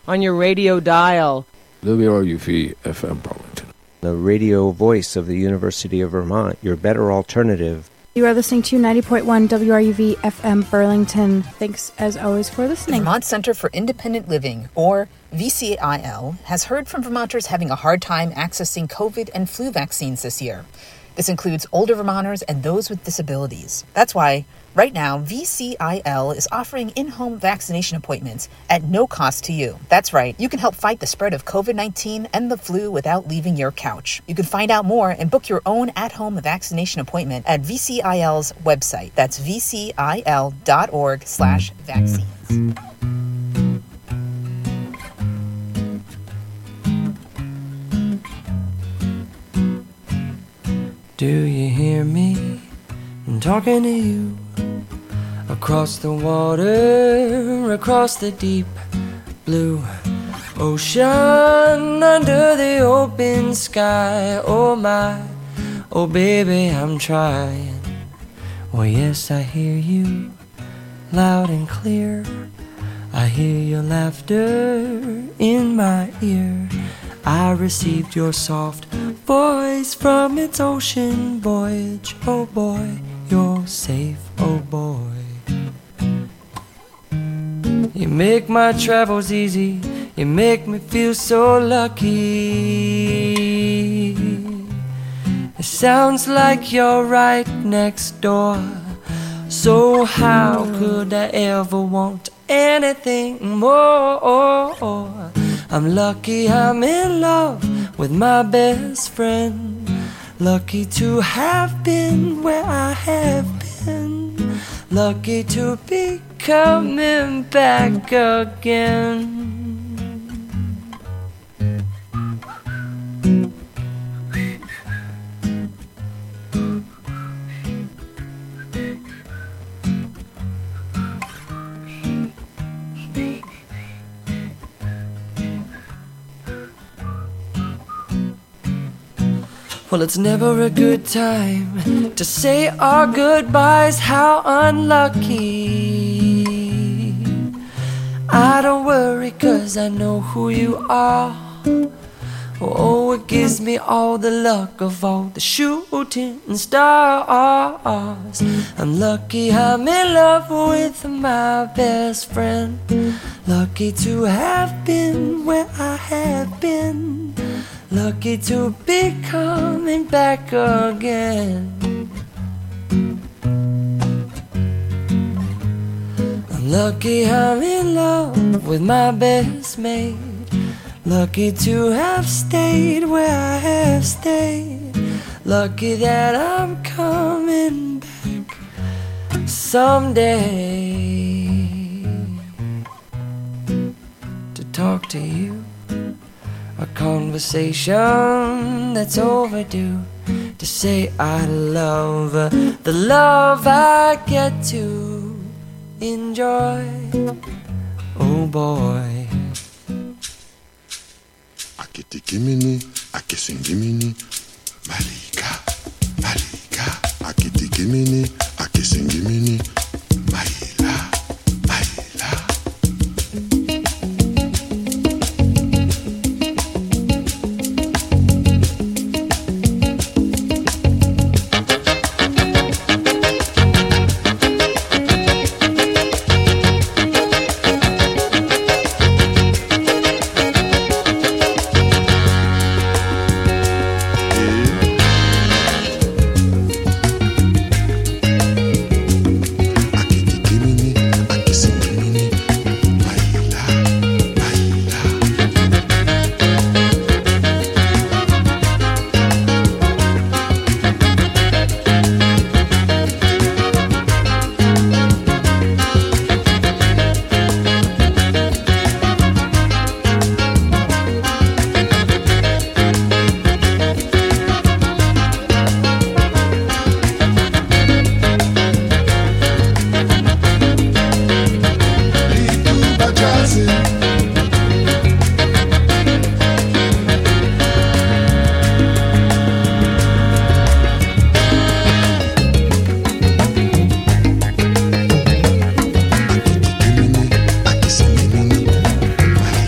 on your radio dial. WRUV FM Burlington. The radio voice of the University of Vermont, your better alternative. You are listening to 90.1 WRUV FM Burlington. Thanks, as always, for listening. The Vermont Center for Independent Living, or VCIL, has heard from Vermonters having a hard time accessing COVID and flu vaccines this year. This includes older Vermonters and those with disabilities. That's why, right now, VCIL is offering in-home vaccination appointments at no cost to you. That's right, you can help fight the spread of COVID-19 and the flu without leaving your couch. You can find out more and book your own at-home vaccination appointment at VCIL's website. That's vcil.org/vaccines. Do you hear me? I'm talking to you. Across the water, across the deep blue ocean, under the open sky. Oh my, oh baby, I'm trying. Well, yes, I hear you loud and clear. I hear your laughter in my ear. I received your soft voice from its ocean voyage. Oh boy, you're safe, oh boy. You make my travels easy, you make me feel so lucky. It sounds like you're right next door. So how could I ever want anything more? I'm lucky I'm in love with my best friend. Lucky to have been where I have been. Lucky to be coming back again. Well, it's never a good time to say our goodbyes. How unlucky. I don't worry 'cause I know who you are. Oh, it gives me all the luck of all the shooting stars. I'm lucky I'm in love with my best friend. Lucky to have been where I have been. Lucky to be coming back again. I'm lucky I'm in love with my best mate. Lucky to have stayed where I have stayed. Lucky that I'm coming back someday to talk to you. A conversation that's overdue. To say I love the love I get to enjoy. Oh boy. Akiti kimini, akisingimi